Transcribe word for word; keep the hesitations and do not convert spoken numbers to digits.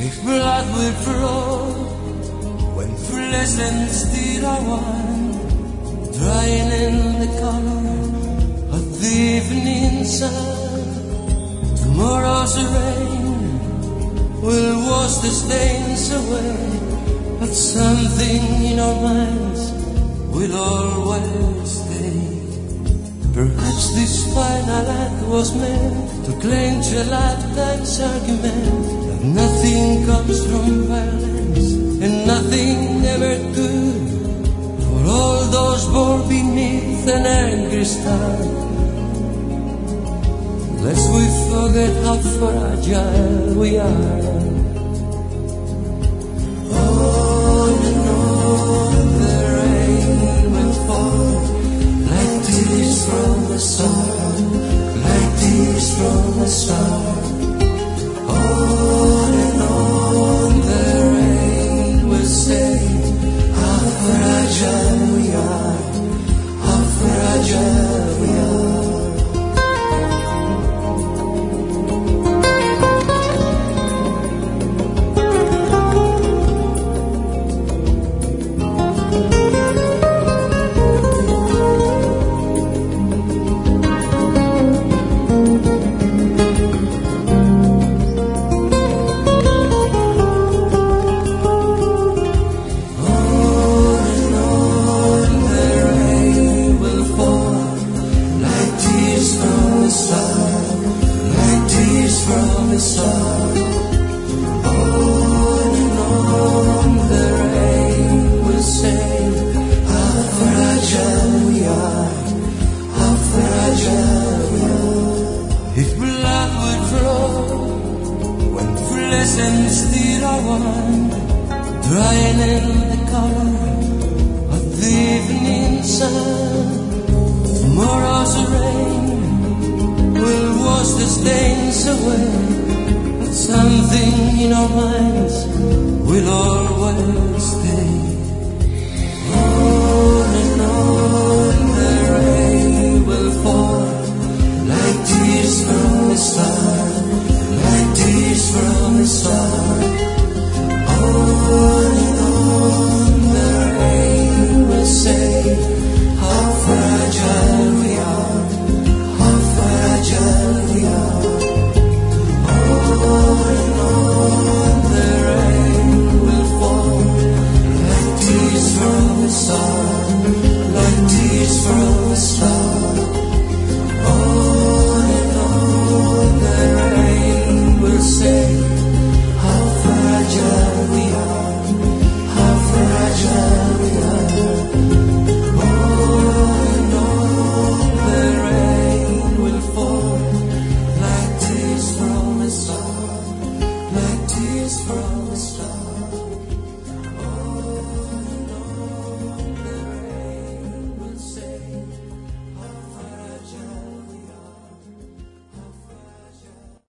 If blood will flow when pleasant still are one, drying in the color of the evening sun. Tomorrow's rain will wash the stains away, but something in our minds will always stay. Perhaps this final act was meant to clinch a lifetime's argument that nothing comes from violence and nothing ever could. For all those born beneath an angry star, lest we forget how fragile we are. On and on the rain will fall, like tears from the star, like tears from the star. On and on the rain will say how fragile we are, how fragile we are. And still are one, drying in the color of the evening sun. Tomorrow's rain will wash the stains away, but something in our minds will always stay. On and on the rain will fall, like tears from the star, like tears from the star. On and on the rain will say how fragile we are, how fragile we are. On and on the rain will fall, like tears from the star, like tears from the star. On and on the rain will say how fragile we are, how fragile we are. On and on the rain will fall, like tears from a star, like tears from a star.